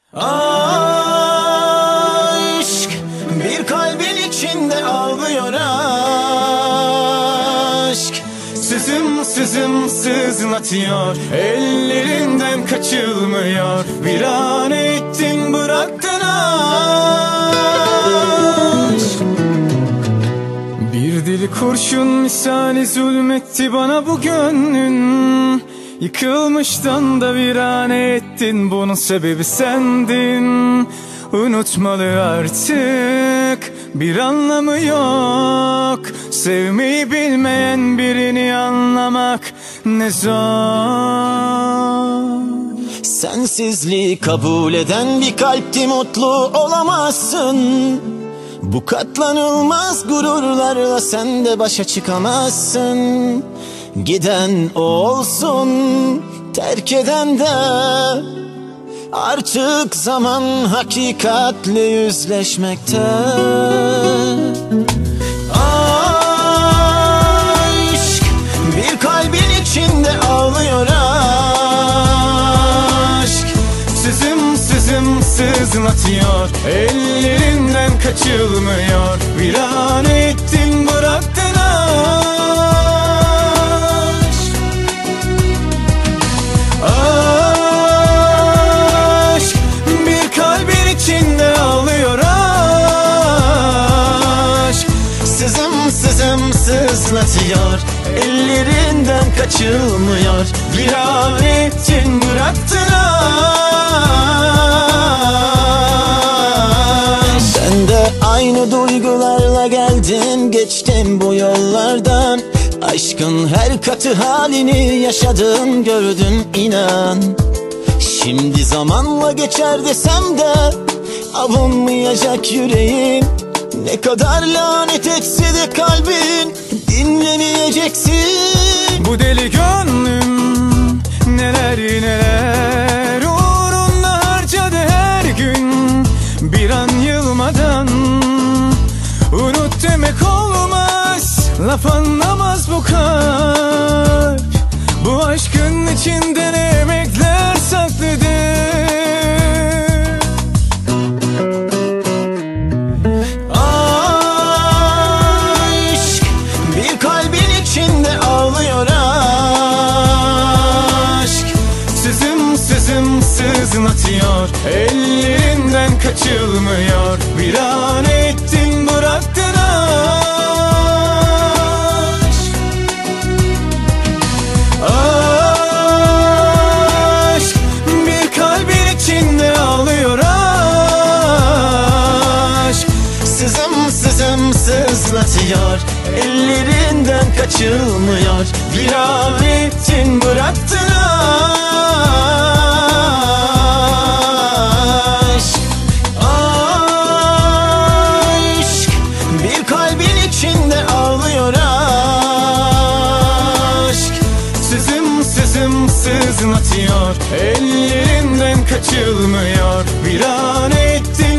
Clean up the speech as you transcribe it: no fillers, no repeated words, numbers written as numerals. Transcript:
Aşk bir kalbin içinde ağlıyor aşk. Sızım sızım sızlatıyor, ellerinden kaçılmıyor. Viran ettin bıraktın aşk. Bir deli kurşun misali zulmetti bana bu gönlün. Yıkılmıştan da viran ettin, bunun sebebi sendin. Unutmalı artık, bir anlamı yok. Sevmeyi bilmeyen birini anlamak ne zor. Sensizliği kabul eden bir kalpti, mutlu olamazsın. Bu katlanılmaz gururlarla sen de başa çıkamazsın. Giden o olsun, terk eden de. Artık zaman hakikatle yüzleşmekte. Aşk bir kalbin içinde ağlıyor aşk. Sızım sızım sızlatıyor, ellerinden kaçılmıyor. Viran ettin bıraktın aşk. Aşk bir kalbin içinde ağlıyor aşk. Sızım sızım sızlatıyor, ellerinden kaçılmıyor. Viran ettin bıraktın aşk. Ben de aynı duygularla geldim geçtim bu yollardan. Aşkın her katı halini yaşadım gördüm inan. Şimdi zamanla geçer desem de avunmayacak yüreğim. Ne kadar lanet etse de kalbin dinlemeyeceksin. Bu deli gönlüm neler neler uğruna harcadı her gün. Bir an yılmadan unut demek olmaz. Laf anlamaz bu kalp. Bu aşkın içinde ne emekler saklıdır. Aşk bir kalbin içinde ağlıyor aşk. Sızım sızım sızlatıyor, ellerinden kaçılmıyor. Viran ettin bıraktın aşk. Aşk bir kalbin içinde ağlıyor aşk. Sızım sızım sızlatıyor, ellerinden kaçılmıyor. Viran ettin bıraktın aşk. Aşk bir kalbin içinde ağlıyor aşk. Sızım sızım sızlatıyor, ellerinden kaçılmıyor. Viran ettin